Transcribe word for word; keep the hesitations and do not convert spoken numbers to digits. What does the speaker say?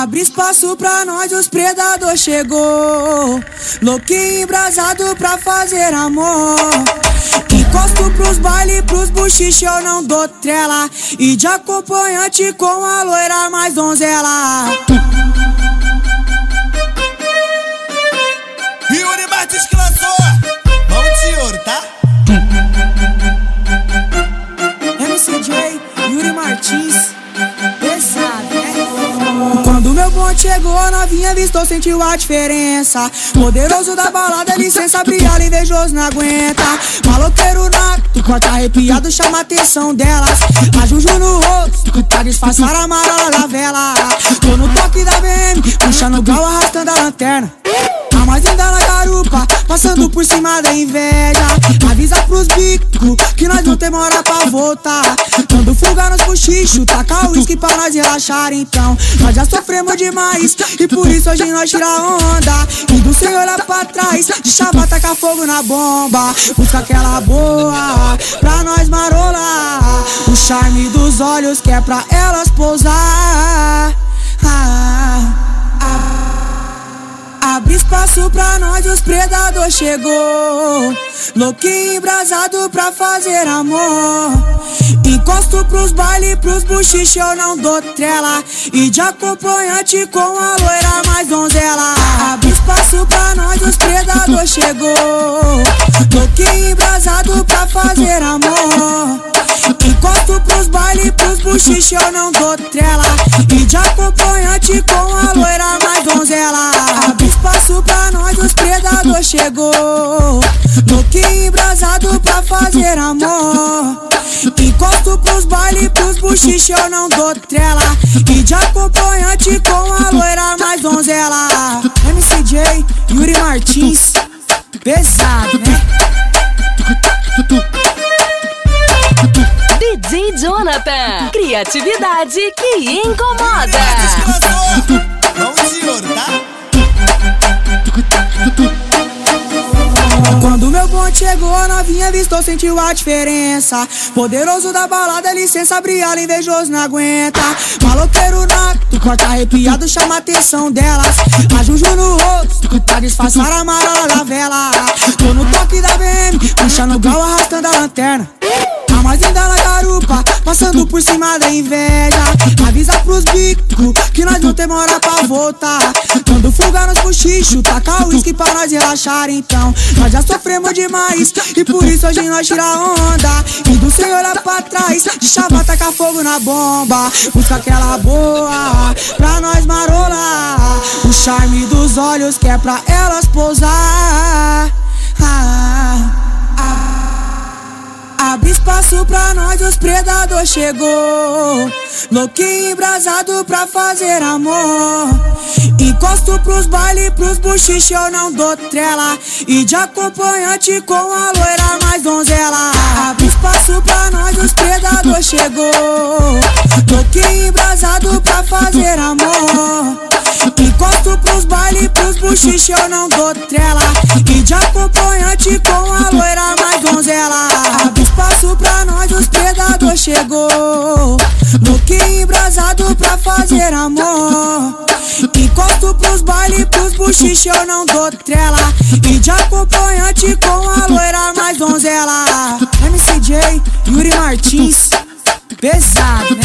Abre espaço pra nós, os predador chegou. Louquinho embrasado pra fazer amor. Encosto pros baile, pros buchiche, eu não dou trela. E de acompanhante com a loira mais donzela. Yuri Martins que lançou mão de ouro, tá? M C J, Yuri Martins, pesado, né? Quando meu bonde chegou, a novinha vistou, sentiu a diferença. Poderoso da balada, licença, brilhar, invejoso não aguenta. Maloqueiro nato, corta arrepiado, chama a atenção delas. A Juju no rosto, pra disfarçar a marola da vela. Tô no toque da B M, puxando o grau, arrastando a lanterna. A mais linda na garupa, passando por cima da inveja. Avisa pros bicos que nós não temos hora pra voltar. Quando fuga nos cochichos, taca o uísque pra nós relaxar. Então, nós já sofremos demais e por isso hoje nós tira onda. Indo sem olhar pra trás, de chava taca fogo na bomba. Busca aquela boa pra nós marolar. O charme dos olhos que é pra elas pousar. ah, ah. Abre espaço pra nós, os predador chegou. Louquinho embrasado pra fazer amor. Encosto pros baile, pros buchiche, eu não dou trela. E de acompanhante com a loira mais donzela. Abre espaço pra nós, os predador chegou. Louquinho embrasado pra fazer amor. Encosto pros baile, pros buchiche, eu não dou trela. E de acompanhante com a loira mais donzela. Abre espaço pra nós, os predador chegou. Louquinho embrasado pra fazer amor. Encosto pros baile, pros buchiche, eu não dou trela. E de acompanhante com a loira mais donzela. M C J, Yuri Martins, pesado, né? D J Jonathan, criatividade que incomoda. Mão de ouro, tá? Quando meu bonde chegou, a novinha vistou, sentiu a diferença. Poderoso da balada, licença, brilhar, invejoso não aguenta. Maloqueiro nato, corta arrepiado, chama a atenção delas. A Juju no rosto, pra disfarçar a marola da vela. Tô no toque da B M, puxando o grau, arrastando a lanterna. A mais linda na garupa, passando por cima da inveja. Avisa pros bicos que nós não temos hora pra voltar. Quando fuga nos cochichos, taca o uísque pra nós relaxar. Então, nós já sofremos demais e por isso hoje nós tira onda. Indo sem olhar pra trás, de chava taca fogo na bomba. Busca aquela boa pra nós marolar. O charme dos olhos que é pra elas pousar. ah, ah. Abre espaço pra nós, os predador chegou. Louquinho embrasado pra fazer amor. Encosto pros baile, pros buchiche, eu não dou trela. E de acompanhante com a loira mais donzela. Abre espaço pra nós, os predador chegou. Louquinho embrasado pra fazer amor. Encosto pros baile, pros buchiche, eu não dou trela. E de acompanhante com a loira mais donzela. Abre espaço pra nós, os predador chegou. Louquinho embrasado pra fazer amor. Encosto pros baile, pros buchiche, eu não dou trela. E de acompanhante com a loira mais donzela. M C J, Yuri Martins, pesado.